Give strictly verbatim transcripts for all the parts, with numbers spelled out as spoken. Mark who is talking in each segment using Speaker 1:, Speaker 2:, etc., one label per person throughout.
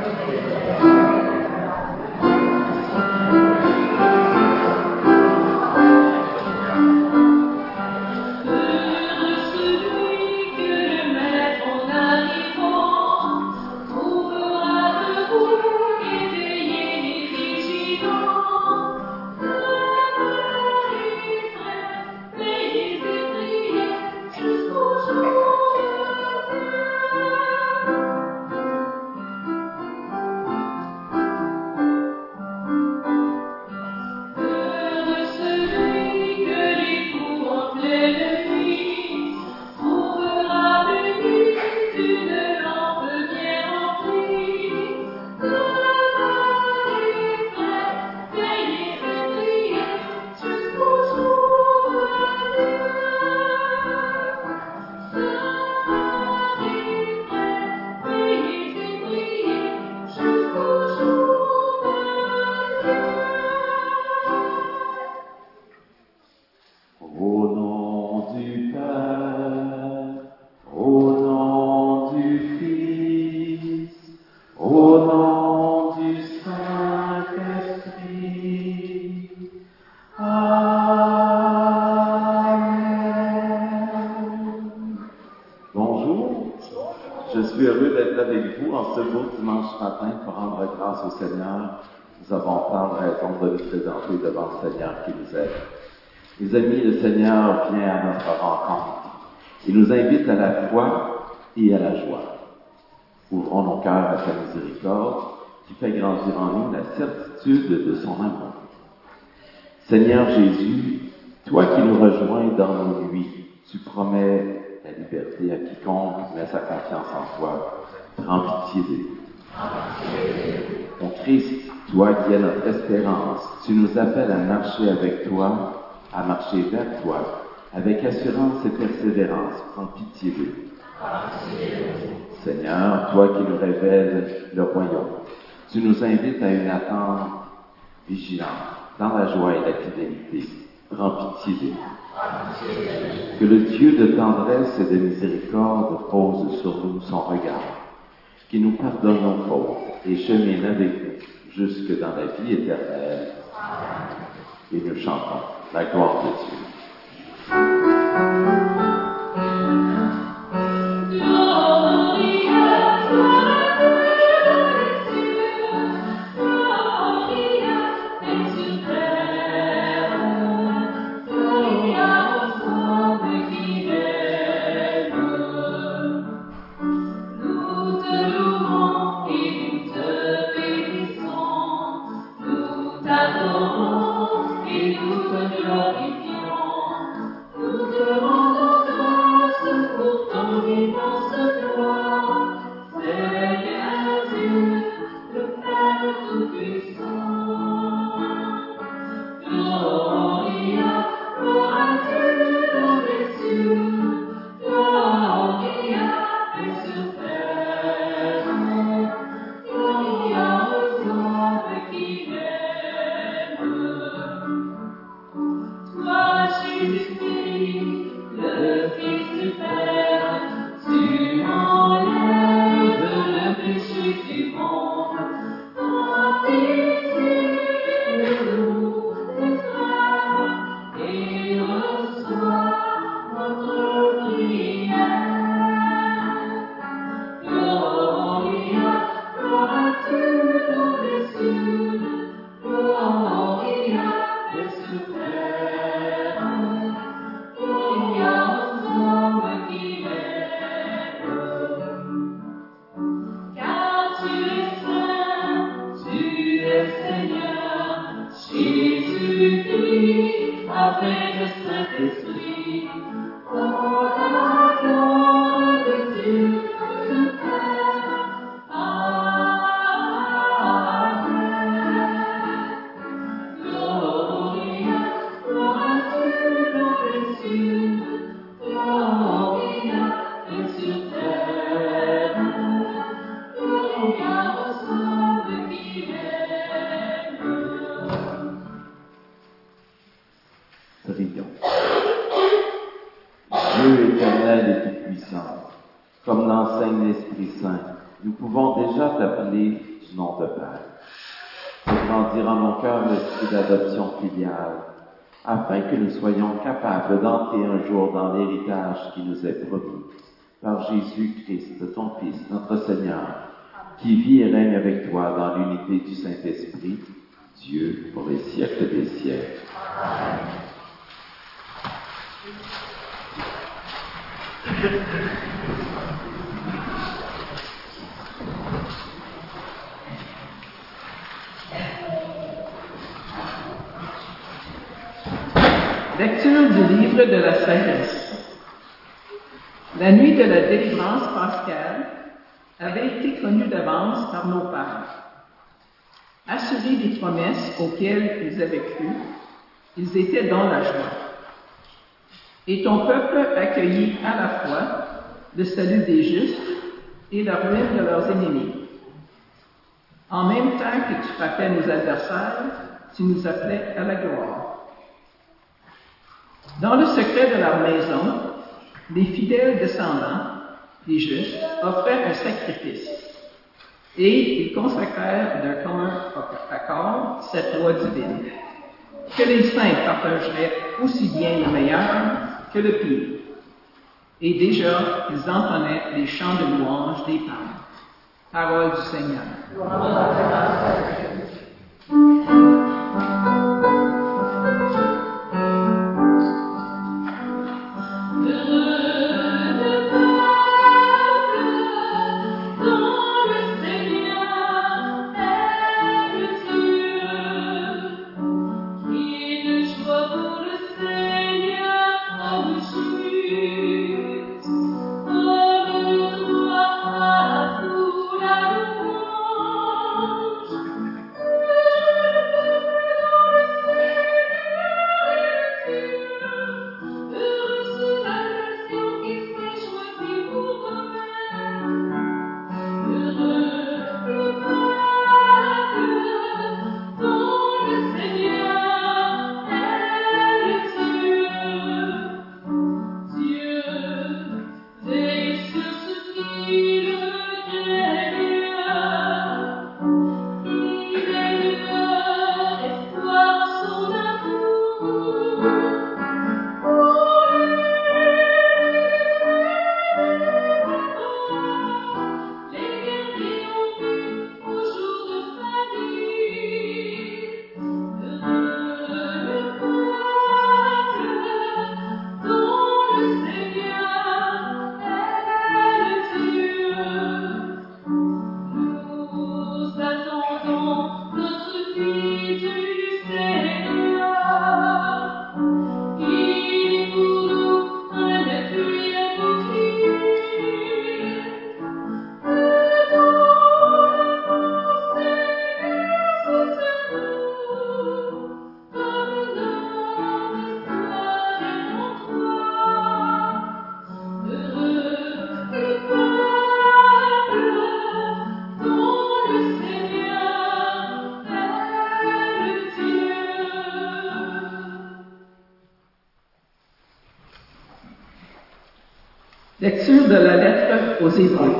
Speaker 1: Au Seigneur, nous avons tant de raisons de nous présenter devant le Seigneur qui nous aide. Mes amis, le Seigneur vient à notre rencontre. Il nous invite à la foi et à la joie. Ouvrons nos cœurs à sa miséricorde qui fait grandir en nous la certitude de son amour. Seigneur Jésus, toi qui nous rejoins dans nos nuits, tu promets la liberté à quiconque met sa confiance en toi. Prends pitié de nous. Mon Christ, toi qui es notre espérance, tu nous appelles à marcher avec toi, à marcher vers toi, avec assurance et persévérance. Prends pitié de nous. Seigneur, toi qui nous révèles le royaume, tu nous invites à une attente vigilante, dans la joie et la fidélité. Prends pitié de nous. Que le Dieu de tendresse et de miséricorde pose sur nous son regard, qui nous pardonne nos fautes et chemine avec nous jusque dans la vie éternelle. Et nous chantons la gloire de Dieu. nom de Père. Fais grandir en mon cœur l'esprit d'adoption filiale, afin que nous soyons capables d'entrer un jour dans l'héritage qui nous est promis, par Jésus-Christ, ton Fils, notre Seigneur, qui vit et règne avec toi dans l'unité du Saint-Esprit, Dieu, pour les siècles des siècles. Amen.
Speaker 2: Lecture du livre de la sagesse. La nuit de la délivrance pascale avait été connue d'avance par nos pères. Assurés des promesses auxquelles ils avaient cru, ils étaient dans la joie. Et ton peuple accueillit à la fois le salut des justes et la ruine de leurs ennemis. En même temps que tu frappais nos adversaires, tu nous appelais à la gloire. Dans le secret de leur maison, les fidèles descendants, les justes, offraient un sacrifice, et ils consacrèrent d'un commun accord cette loi divine, que les saints partageraient aussi bien le meilleur que le pire. Et déjà, ils entonnaient les chants de louange des pères. Parole du Seigneur. Lecture de la lettre aux Hébreux.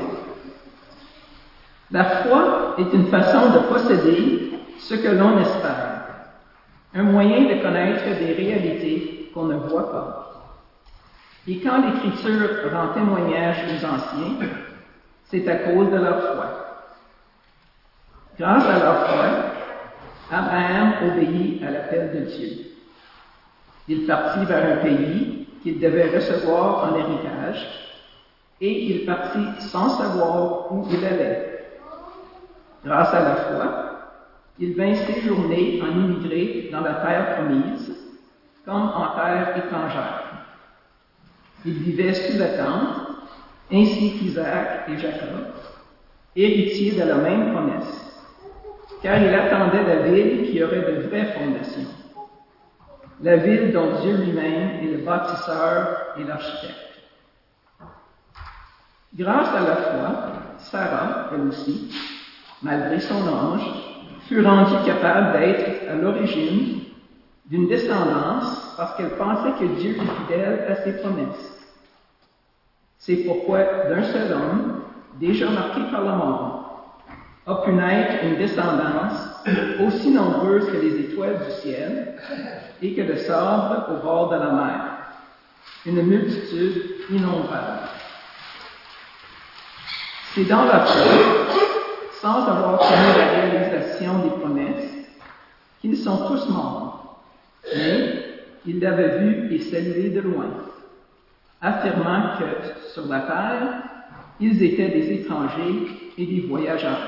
Speaker 2: La foi est une façon de posséder ce que l'on espère, un moyen de connaître des réalités qu'on ne voit pas. Et quand l'Écriture rend témoignage aux anciens, c'est à cause de leur foi. Grâce à leur foi, Abraham obéit à l'appel de Dieu. Il partit vers un pays qu'il devait recevoir en héritage, et il partit sans savoir où il allait. Grâce à la foi, il vint séjourner en immigré dans la terre promise, comme en terre étrangère. Il vivait sous la tente, ainsi qu'Isaac et Jacob, héritiers de la même promesse, car il attendait la ville qui aurait de vraies fondations, la ville dont Dieu lui-même est le bâtisseur et l'architecte. Grâce à la foi, Sarah, elle aussi, malgré son âge, fut rendue capable d'être à l'origine d'une descendance parce qu'elle pensait que Dieu est fidèle à ses promesses. C'est pourquoi d'un seul homme, déjà marqué par la mort, a pu naître une descendance aussi nombreuse que les étoiles du ciel et que le sable au bord de la mer, une multitude innombrable. C'est dans la foi, sans avoir connu la réalisation des promesses, qu'ils sont tous morts, mais ils l'avaient vu et salué de loin, affirmant que sur la terre, ils étaient des étrangers et des voyageurs.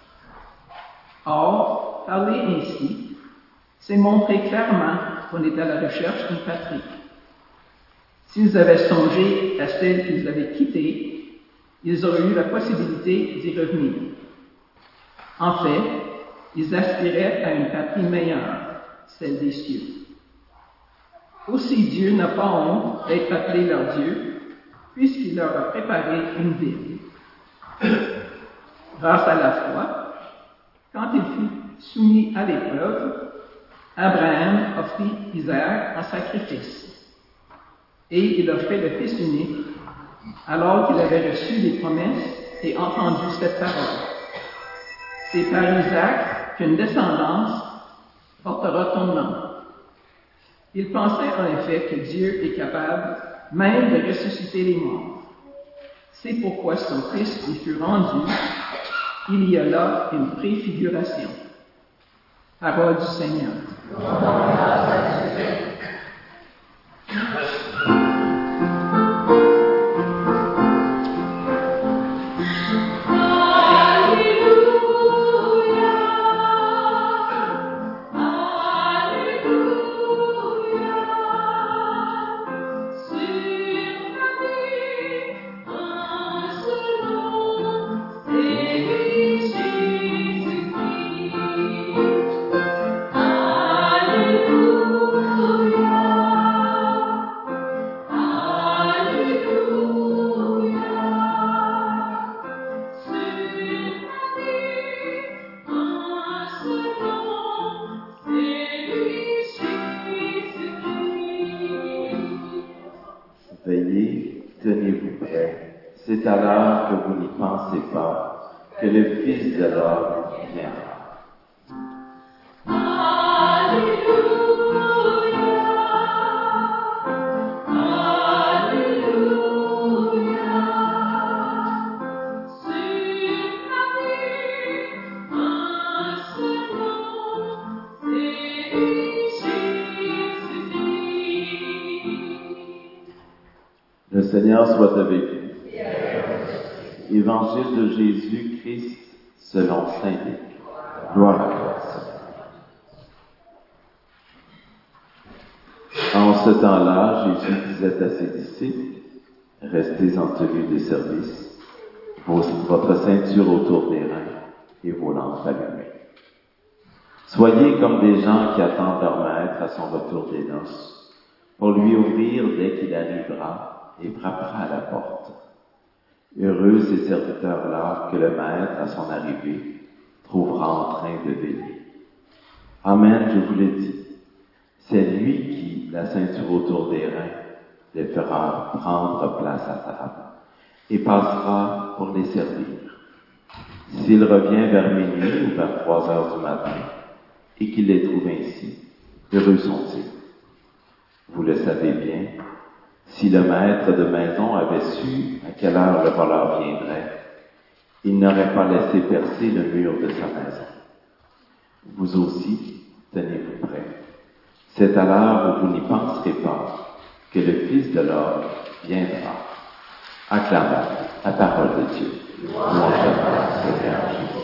Speaker 2: Or, parler ainsi, c'est montrer clairement qu'on est à la recherche d'une patrie. S'ils avaient songé à celle qu'ils avaient quittée, ils auraient eu la possibilité d'y revenir. En fait, ils aspiraient à une patrie meilleure, celle des cieux. Aussi Dieu n'a pas honte d'être appelé leur Dieu, puisqu'il leur a préparé une ville. Grâce à la foi, quand il fut soumis à l'épreuve, Abraham offrit Isaac en sacrifice. Et il offrait le Fils unique, alors qu'il avait reçu les promesses et entendu cette parole. C'est par Isaac qu'une descendance portera ton nom. Il pensait en effet que Dieu est capable même de ressusciter les morts. C'est pourquoi son Fils lui fut rendu. Il y a là une préfiguration. Parole du Seigneur.
Speaker 1: Veillez, tenez-vous prêts. C'est à l'heure que vous n'y pensez pas que le Fils de l'homme viendra. Le Seigneur soit avec vous. Évangile de Jésus-Christ selon saint Luc. Gloire à toi, Seigneur. En ce temps-là, Jésus disait à ses disciples, « Restez en tenue de service, votre ceinture autour des reins et vos lampes allumées. Soyez comme des gens qui attendent leur maître à son retour des noces, pour lui ouvrir dès qu'il arrivera et frappera à la porte. Heureux ces serviteurs-là que le maître, à son arrivée, trouvera en train de veiller. Amen, je vous le dis, c'est lui qui, la ceinture autour des reins, les fera prendre place à table et passera pour les servir. S'il revient vers minuit ou vers trois heures du matin et qu'il les trouve ainsi, heureux sont-ils. Vous le savez bien, si le maître de maison avait su à quelle heure le voleur viendrait, il n'aurait pas laissé percer le mur de sa maison. Vous aussi, tenez-vous prêts. C'est à l'heure où vous n'y penserez pas que le Fils de l'homme viendra. Acclamons la parole de Dieu. Louange à toi, Seigneur Jésus.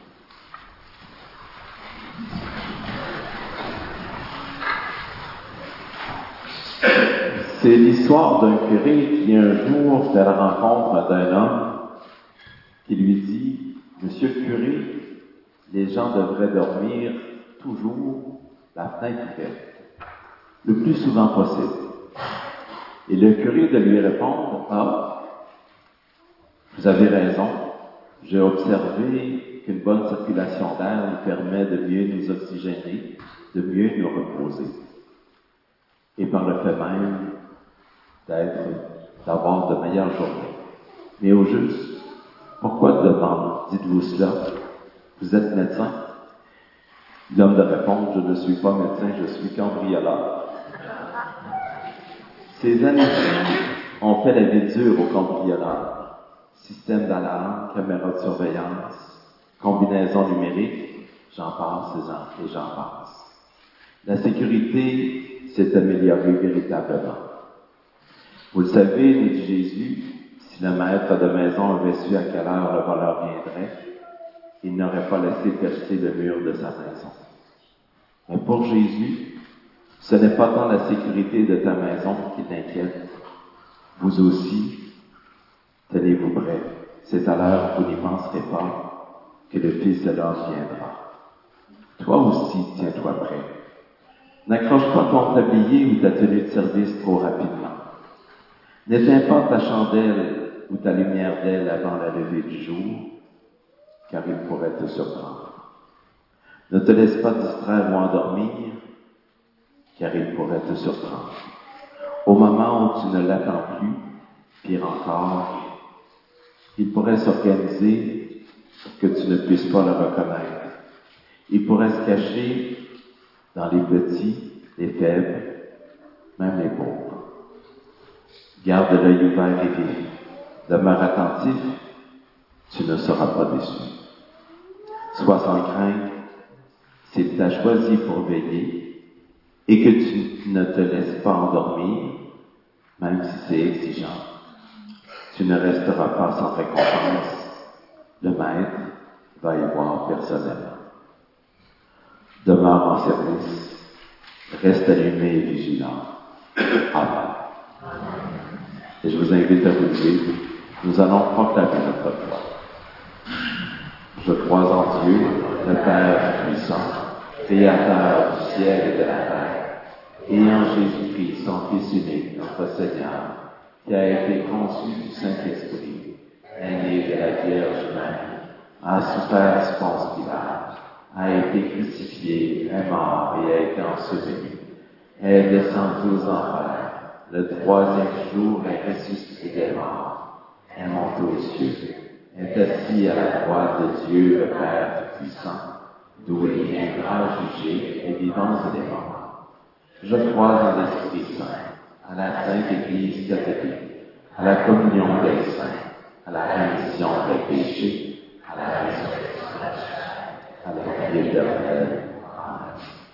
Speaker 1: C'est l'histoire d'un curé qui un jour fait la rencontre d'un homme qui lui dit « Monsieur le curé, les gens devraient dormir toujours la fenêtre ouverte, le plus souvent possible. » Et le curé de lui répondre « Ah, vous avez raison, j'ai observé qu'une bonne circulation d'air nous permet de mieux nous oxygéner, de mieux nous reposer. Et par le fait même, d'être, d'avoir de meilleures journées. Mais au juste, pourquoi demande, dites-vous cela? Vous êtes médecin? L'homme de répondre, je ne suis pas médecin, je suis cambrioleur. Ces années-ci ont fait la vie dure aux cambrioleurs. Système d'alarme, caméra de surveillance, combinaison numérique, j'en passe et j'en passe. La sécurité s'est améliorée véritablement. Vous le savez, nous dit Jésus, si le maître de maison avait su à quelle heure le voleur viendrait, il n'aurait pas laissé percer le mur de sa maison. Mais pour Jésus, ce n'est pas tant la sécurité de ta maison qui t'inquiète. Vous aussi, tenez-vous prêts. C'est à l'heure où vous n'y penserez pas que le Fils de l'homme viendra. Toi aussi, tiens-toi prêt. N'accroche pas ton tablier ou ta tenue de service trop rapidement. N'éteins pas ta chandelle ou ta lumière d'aile avant la levée du jour, car il pourrait te surprendre. Ne te laisse pas distraire ou endormir, car il pourrait te surprendre. Au moment où tu ne l'attends plus, pire encore, il pourrait s'organiser pour que tu ne puisses pas le reconnaître. Il pourrait se cacher dans les petits, les faibles, même les pauvres. Garde l'œil ouvert et vif. Demeure attentif, tu ne seras pas déçu. Sois sans crainte, s'il t'a choisi pour veiller et que tu ne te laisses pas endormir, même si c'est exigeant, tu ne resteras pas sans récompense. Le maître va y voir personnellement. Demeure en service, reste allumé et vigilant. Amen. Et je vous invite à vous lever. Nous allons proclamer notre foi. Je crois en Dieu, le Père puissant, Créateur du ciel et de la terre, et en Jésus-Christ, son Fils unique, notre Seigneur, qui a été conçu du Saint-Esprit, est né de la Vierge Marie, a souffert sous Ponce Pilate, a été crucifié, est mort et a été enseveli, est descendu aux enfers, le troisième jour est ressuscité des morts, est monté aux cieux, est assis à la droite de Dieu le Père Tout-Puissant, d'où il viendra juger les vivants et les morts. Je crois en l'Esprit Saint, à la Sainte Église catholique, à la communion des saints, à la rémission des péchés, à la résurrection, à la vie éternelle. Amen.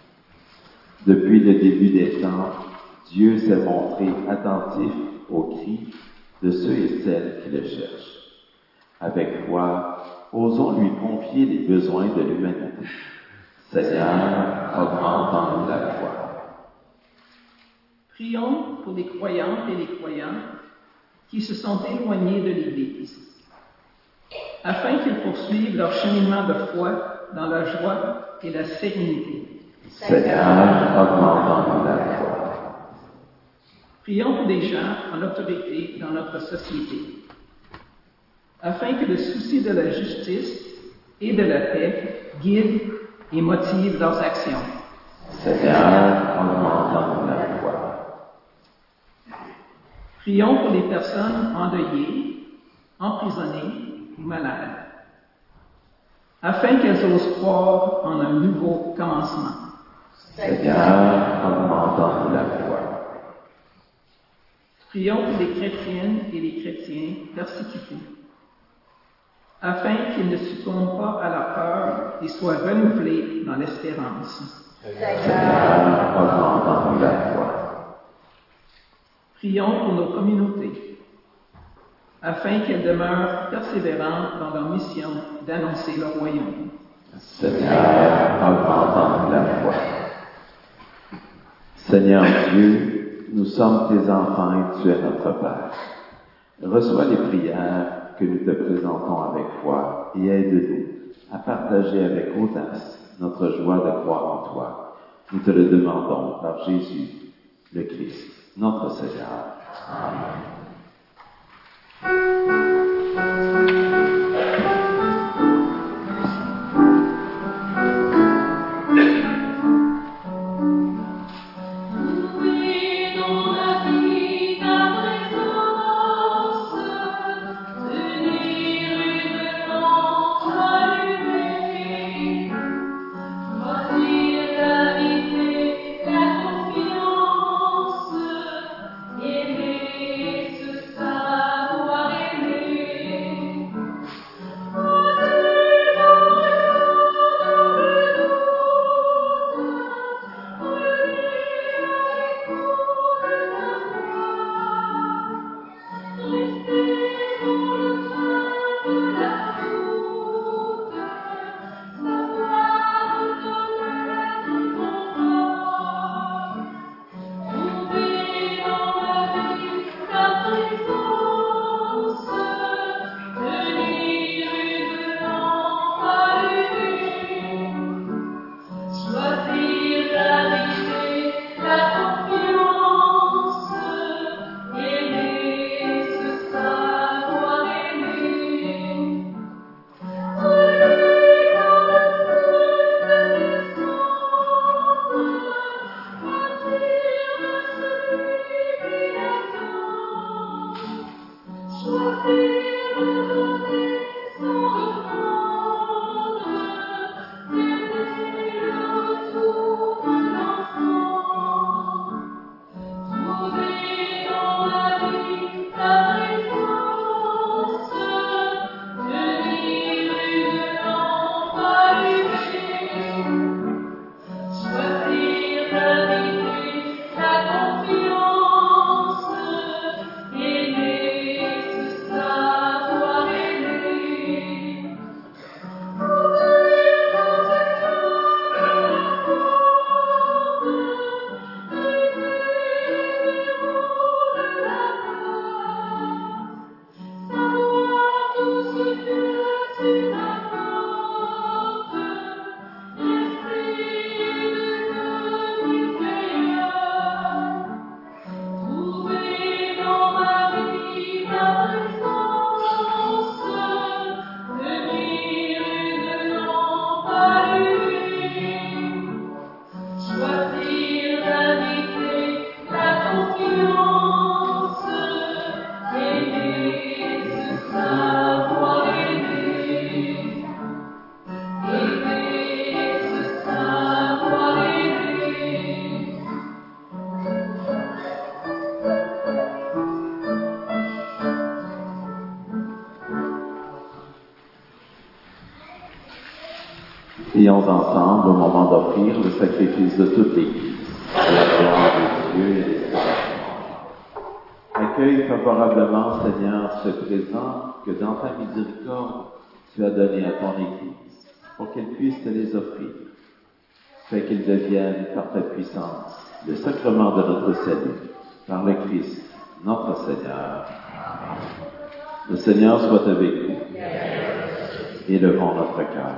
Speaker 1: Depuis le début des temps, Dieu s'est montré attentif aux cris de ceux et celles qui le cherchent. Avec foi, osons lui confier les besoins de l'humanité. Seigneur, augmente en nous la foi.
Speaker 2: Prions pour les croyantes et les croyants qui se sont éloignés de l'Église, afin qu'ils poursuivent leur cheminement de foi dans la joie et la sérénité.
Speaker 1: Seigneur, augmente en nous la foi.
Speaker 2: Prions pour des gens en autorité dans notre société, afin que le souci de la justice et de la paix guide et motive leurs actions.
Speaker 1: Seigneur, augmente en nous la foi.
Speaker 2: Prions pour les personnes endeuillées, emprisonnées ou malades, afin qu'elles osent croire en un nouveau commencement.
Speaker 1: Seigneur, augmente en nous la foi.
Speaker 2: Prions pour les chrétiennes et les chrétiens persécutés, afin qu'ils ne succombent pas à la peur et soient renouvelés dans l'espérance.
Speaker 1: Seigneur, augmente en nous la foi.
Speaker 2: Prions pour nos communautés, afin qu'elles demeurent persévérantes dans leur mission d'annoncer le royaume.
Speaker 1: Seigneur, augmente en nous la foi. Seigneur Dieu, nous sommes tes enfants et tu es notre Père. Reçois les prières que nous te présentons avec foi et aide-nous à partager avec audace notre joie de croire en toi. Nous te le demandons par Jésus, le Christ, notre Seigneur. Amen.
Speaker 3: Unir une lampe allumée.
Speaker 1: Prions ensemble au moment d'offrir le sacrifice de toute l'Église, à la gloire de Dieu et des saints. Accueille favorablement, Seigneur, ce présent que dans ta miséricorde tu as donné à ton Église, pour qu'elle puisse te les offrir. Fais qu'ils deviennent, par ta puissance, le sacrement de notre salut, par le Christ, notre Seigneur. Le Seigneur soit avec vous. Élevons notre cœur.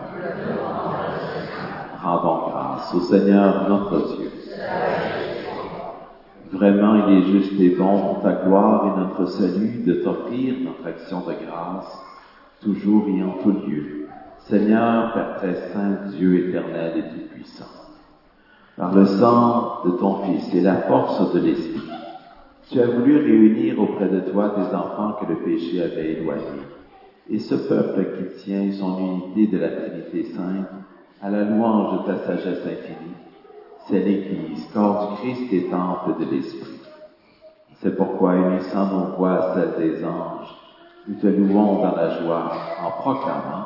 Speaker 1: Rendons grâce au Seigneur notre Dieu. Vraiment, il est juste et bon pour ta gloire et notre salut de t'offrir notre action de grâce, toujours et en tout lieu. Seigneur, Père très saint, Dieu éternel et tout-puissant. Par le sang de ton Fils et la force de l'Esprit, tu as voulu réunir auprès de toi tes enfants que le péché avait éloignés, et ce peuple qui tient son unité de la Trinité sainte à la louange de ta sagesse infinie, c'est l'Église, corps du Christ et temple de l'Esprit. C'est pourquoi, unissant nos voix à celles des anges, nous te louons dans la joie en proclamant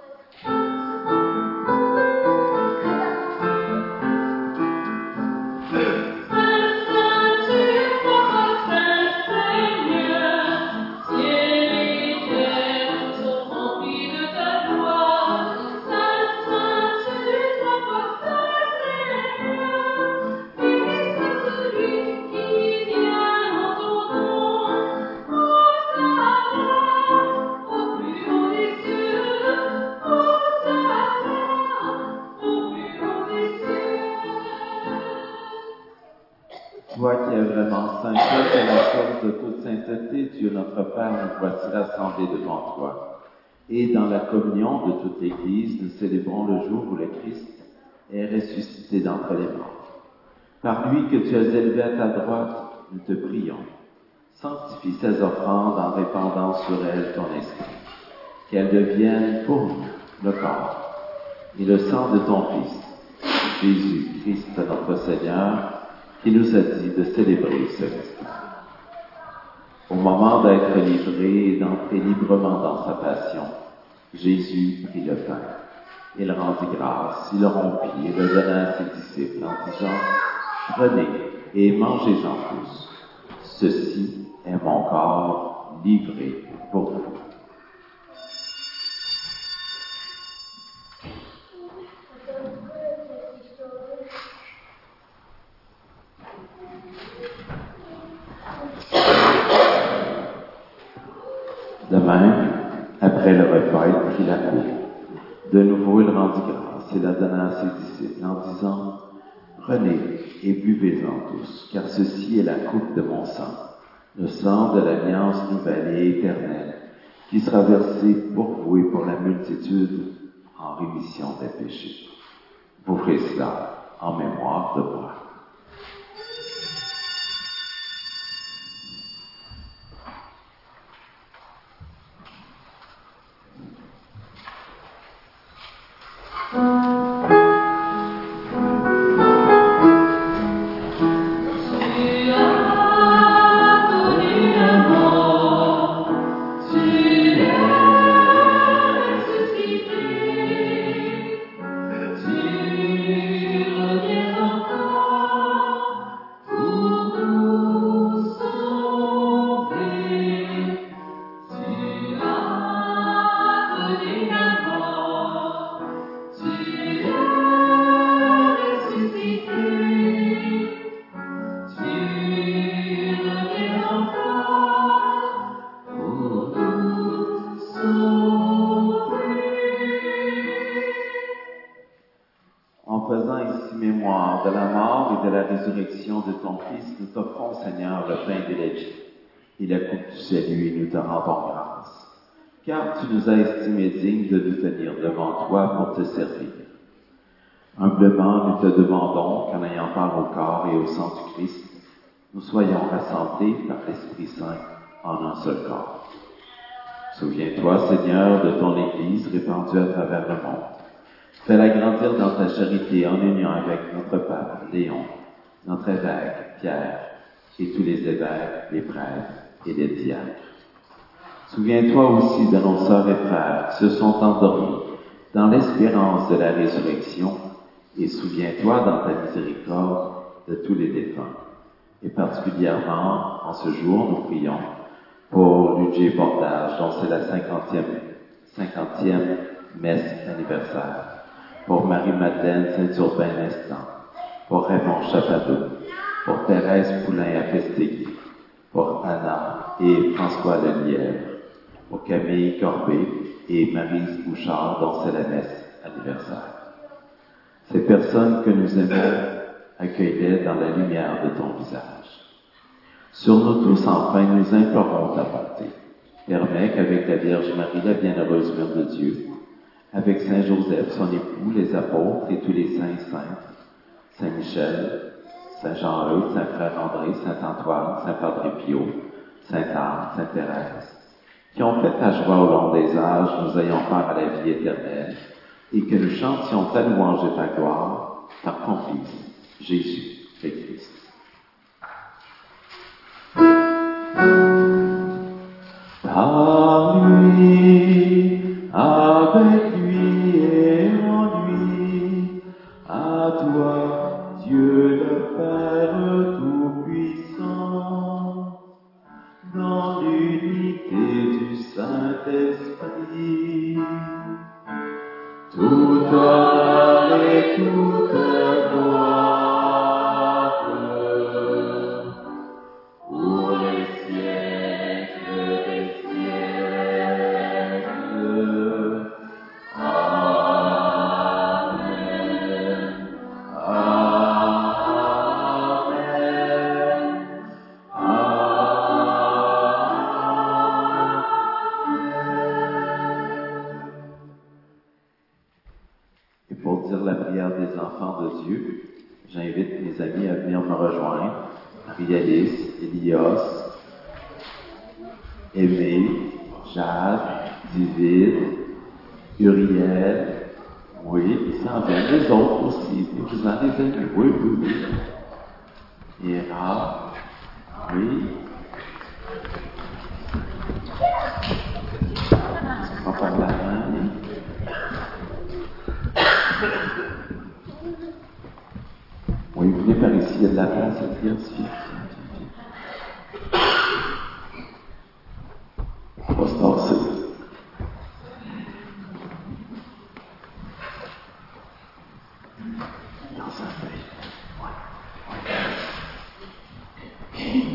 Speaker 1: Toi qui es vraiment saint, toi qui es la source de toute sainteté, Dieu notre Père, nous voici rassemblés devant toi. Et dans la communion de toute l'Église, nous célébrons le jour où le Christ est ressuscité d'entre les morts. Par lui que tu as élevé à ta droite, nous te prions. Sanctifie ces offrandes en répandant sur elles ton esprit, qu'elles deviennent pour nous le corps et le sang de ton Fils, Jésus Christ notre Seigneur, qui nous a dit de célébrer ce mystère. Au moment d'être livré et d'entrer librement dans sa passion, Jésus prit le pain. Il rendit grâce, il le rompit et le donna à ses disciples en disant « Prenez et mangez-en tous. Ceci est mon corps livré pour vous. » De même, après le repas, il prit la coupe. De nouveau, il rendit grâce et la donna à ses disciples en disant « Prenez et buvez-en tous, car ceci est la coupe de mon sang, le sang de l'alliance nouvelle et éternelle, qui sera versé pour vous et pour la multitude en rémission des péchés. Vous ferez cela en mémoire de moi. » De la mort et de la résurrection de ton Fils, nous t'offrons, Seigneur, le pain de la vie et la coupe du salut, et nous te rendons grâce. Car tu nous as estimés dignes de nous tenir devant toi pour te servir. Humblement, nous te demandons qu'en ayant part au corps et au sang du Christ, nous soyons rassemblés par l'Esprit Saint en un seul corps. Souviens-toi, Seigneur, de ton Église répandue à travers le monde. Fais-la grandir dans ta charité en union avec notre Pape Léon, notre évêque Pierre, et tous les évêques, les prêtres et les diacres. Souviens-toi aussi de nos sœurs et frères qui se sont endormis dans l'espérance de la résurrection, et souviens-toi dans ta miséricorde de tous les défunts. Et particulièrement, en ce jour, nous prions pour Ludger Bordage, dont c'est la cinquantième, cinquantième messe anniversaire, pour Marie-Madeleine Saint-Urbain-Nestan, pour Raymond Chapadot, pour Thérèse Poulain à Festegui, pour Anna et François Lelièvre, pour Camille Corbet et Maryse Bouchard, dont c'est la messe anniversaire. Ces personnes que nous aimons, accueille-les dans la lumière de ton visage. Sur nous tous, enfin, nous implorons ta bonté. Permets qu'avec la Vierge Marie, la bienheureuse Mère de Dieu, avec Saint Joseph, son époux, les apôtres et tous les saints et saintes, Saint Michel, Saint Jean-Eudes, Saint Frère André, Saint Antoine, Saint Padre Pio, Sainte Anne, Sainte Thérèse, qui ont fait ta joie au long des âges, nous ayons part à la vie éternelle, et que nous chantions ta louange et ta gloire par ton Fils, Jésus et Christ. Par lui, avec lui et en lui, à toi, Dieu le Père Tout-Puissant, dans l'unité du Saint-Esprit, tout honneur et toute gloire pour les siècles des siècles. Amen. Amen. Et pour dire la prière des enfants de Dieu, j'invite mes amis à venir me rejoindre. Marie-Alice, Elios, Aimé, Jade, Divide, Uriel, oui, ils s'en viennent, les autres aussi, vous en avez amis, oui, oui, oui. Ira, oui. On va par la main. Oui, venez par ici, il y a de la place, viens ici. On va se passer. Dans sa feuille. Ouais. Ouais.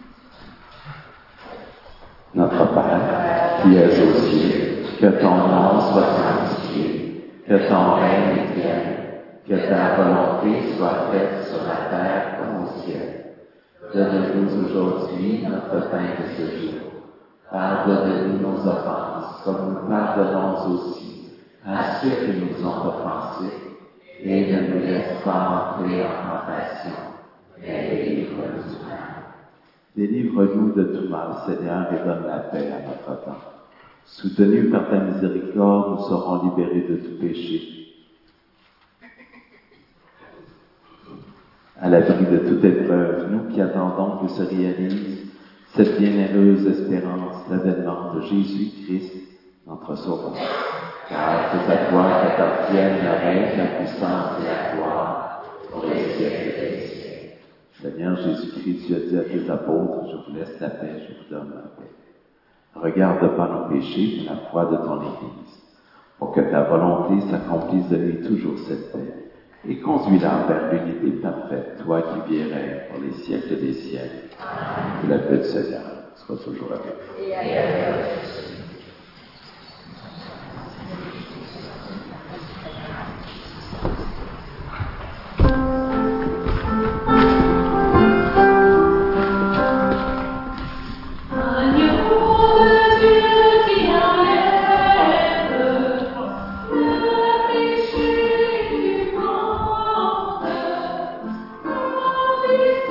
Speaker 1: Notre Père, qui es aux cieux, que ton nom soit sanctifié, que ton règne vienne, que ta volonté soit faite sur la terre comme au ciel. Donne-nous aujourd'hui notre pain de ce jour. Pardonne-nous nos offenses, comme nous pardonnons aussi à ceux qui nous ont offensés, et ne nous laisse pas entrer en tentation, mais délivre-nous du mal. Délivre-nous de tout mal, Seigneur, et donne la paix à notre temps. Soutenus par ta miséricorde, nous serons libérés de tout péché. À l'abri de toute épreuve, nous qui attendons que se réalise cette bienheureuse espérance, l'avènement de Jésus-Christ, notre Sauveur. Car c'est à toi qu'appartiennent le règne, la puissance et la gloire pour les siècles des siècles. Seigneur Jésus-Christ, tu as dit à tes apôtres, je vous laisse la paix, je vous donne la paix. Regarde pas nos péchés, mais la foi de ton Église, pour que ta volonté s'accomplisse de lui toujours cette paix. Et conduis-la vers l'unité parfaite, toi qui vis règne pour les siècles des siècles. Que la paix du Seigneur soit toujours avec vous.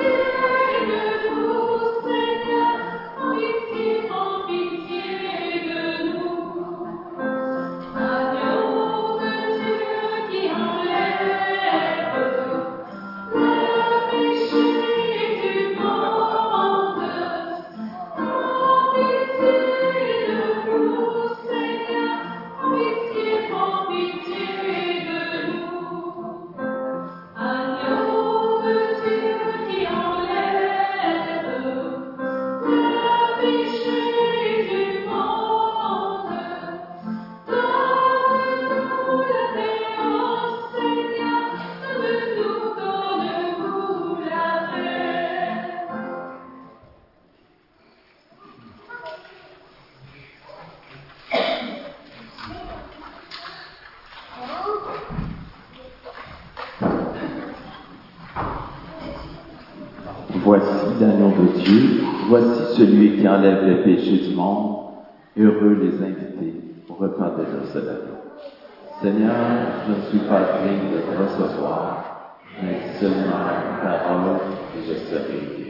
Speaker 3: Pitié,
Speaker 1: voici l'agneau de Dieu, voici celui qui enlève les péchés du monde. Heureux les invités au repas de noces de l'agneau. Seigneur, je ne suis pas digne de te recevoir, mais seulement une parole et je serai guéri.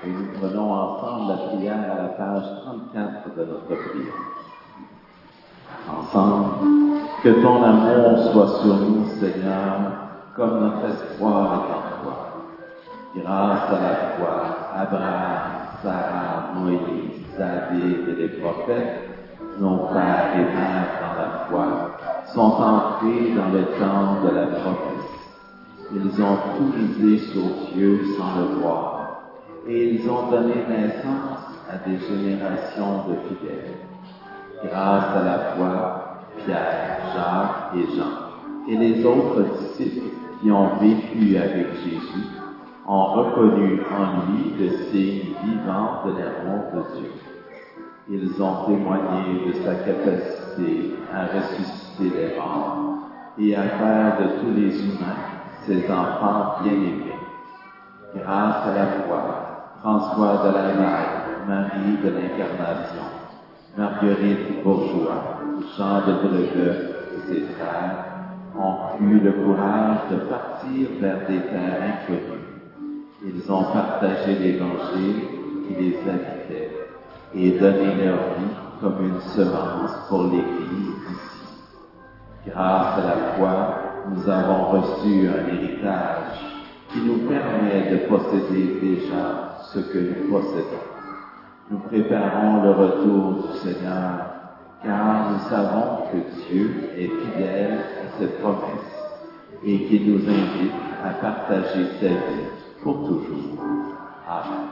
Speaker 1: Et nous prenons ensemble la prière à la page trente-quatre de notre prière. Ensemble, que ton amour soit sur nous, Seigneur, comme notre espoir est en toi. Grâce à la foi, Abraham, Sarah, Moïse, David et les prophètes, nos pères et mères dans la foi, sont entrés dans le temps de la prophétie. Ils ont tout misé sur Dieu sans le voir, et ils ont donné naissance à des générations de fidèles. Grâce à la foi, Pierre, Jacques et Jean, et les autres disciples qui ont vécu avec Jésus, ont reconnu en lui le signe vivant de l'amour de Dieu. Ils ont témoigné de sa capacité à ressusciter les morts et à faire de tous les humains ses enfants bien-aimés. Grâce à la foi, François de la Malle, Marie de l'Incarnation, Marguerite Bourgeois, Jean de Brebeuf et ses frères ont eu le courage de partir vers des terres inconnues. Ils ont partagé l'Évangile qui les habitait et donné leur vie comme une semence pour l'Église d'ici. Grâce à la foi, nous avons reçu un héritage qui nous permet de posséder déjà ce que nous possédons. Nous préparons le retour du Seigneur, car nous savons que Dieu est fidèle à ses promesses et qu'il nous invite à partager sa vie pour toujours. Amen.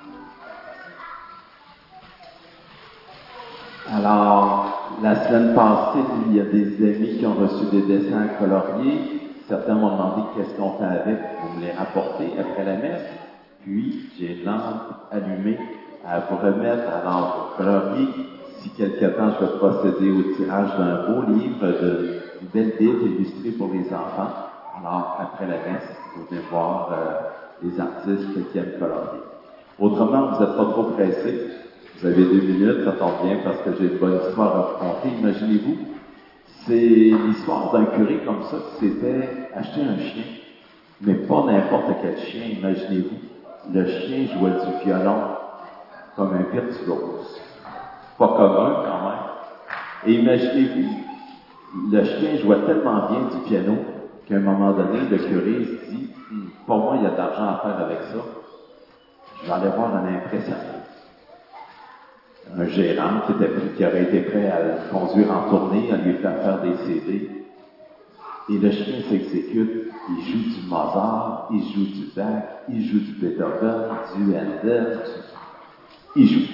Speaker 1: Alors, la semaine passée, il y a des amis qui ont reçu des dessins coloriés. Certains m'ont demandé qu'est-ce qu'on fait avec. Vous me les rapportez après la messe. Puis, j'ai une lampe allumée à vous remettre. Alors, vous coloriez. Si quelque temps, je vais procéder au tirage d'un beau livre, de, une belle Bible illustrée pour les enfants. Alors, après la messe, vous venez voir euh, les artistes qui aiment colorier. Autrement, vous n'êtes pas trop pressés. Vous avez deux minutes, ça tombe bien parce que j'ai une bonne histoire à vous conter. Imaginez-vous, c'est l'histoire d'un curé comme ça qui s'était acheté un chien, mais pas n'importe quel chien. Imaginez-vous, le chien jouait du violon comme un virtuose. Pas commun quand même. Et imaginez-vous, le chien jouait tellement bien du piano qu'à un moment donné, le curé se dit hm, « Pour moi, il y a de l'argent à faire avec ça. Je vais aller voir un impressionniste. » Un gérant qui, était, qui aurait été prêt à le conduire en tournée, à lui faire faire des C D. Et le chien s'exécute. Il joue du Mozart, il joue du Bach, il joue du Beethoven, du Handel. Il joue.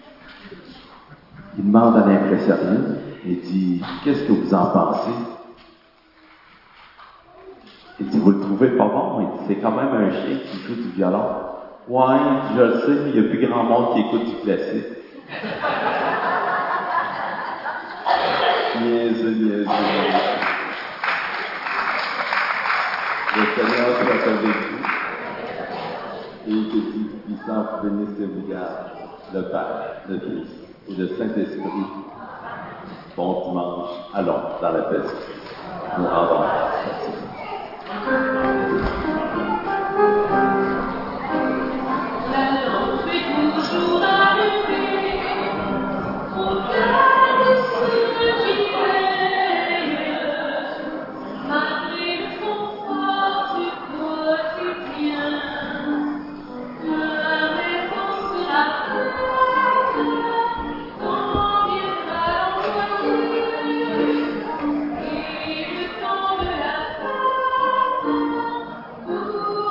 Speaker 1: Il demande à l'impressionniste, il dit « Qu'est-ce que vous en pensez? » Il dit « Vous le trouvez pas bon? » Il dit « C'est quand même un chien qui joue du violon. » « Ouais, je le sais, mais il y a plus grand monde qui écoute du classique. » Niaiseux, niaiseux, niaiseux. Le Seigneur soit avec vous et que Dieu puissant bénisse et vous garde, le Père, le Fils et le Saint-Esprit. Bon dimanche, allons dans la paix du Christ. Nous rendons grâce.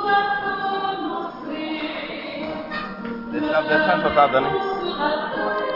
Speaker 3: Descends, descends, pardonne.